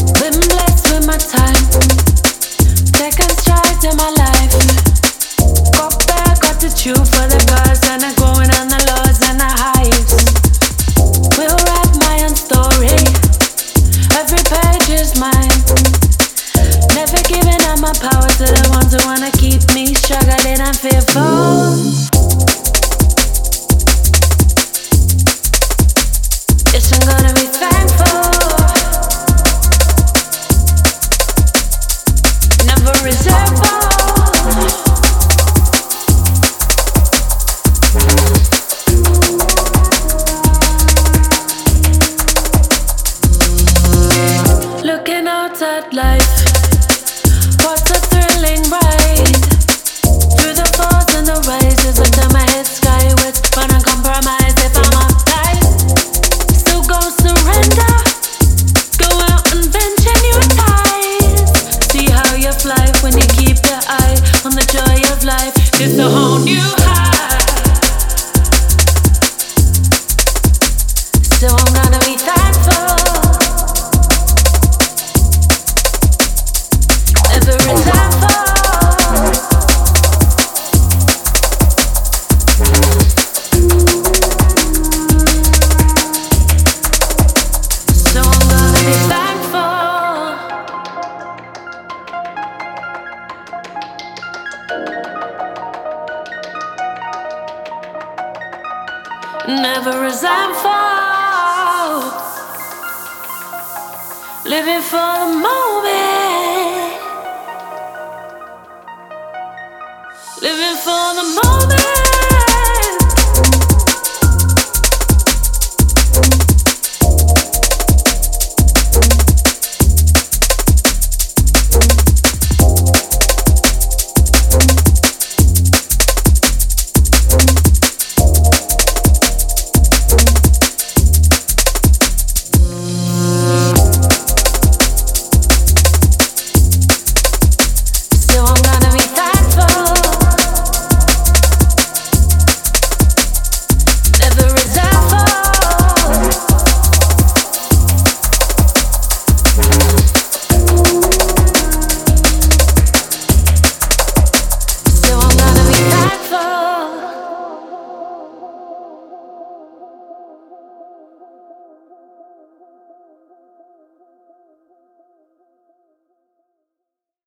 Been blessed with my time, taking strides in my life. Got back, got the truth for the cause, and the growing and the lows and the highs. Will write my own story, every page is mine. Never giving up my power to the ones who wanna keep me struggling and fearful. Yes, I'm gonna be thankful. Never resentful. Looking out at life, what a thrilling ride. Through the falls and the rises, I turn my head skyward, run and compromise if I'm uptight. So go surrender, go out and venture new ties. See how you fly when you keep your eye on the joy of life. It's a whole new high. So I'm gonna be thankful. Every thankful. So I'm gonna be thankful. Never resentful. Living for the moment. Living for the moment.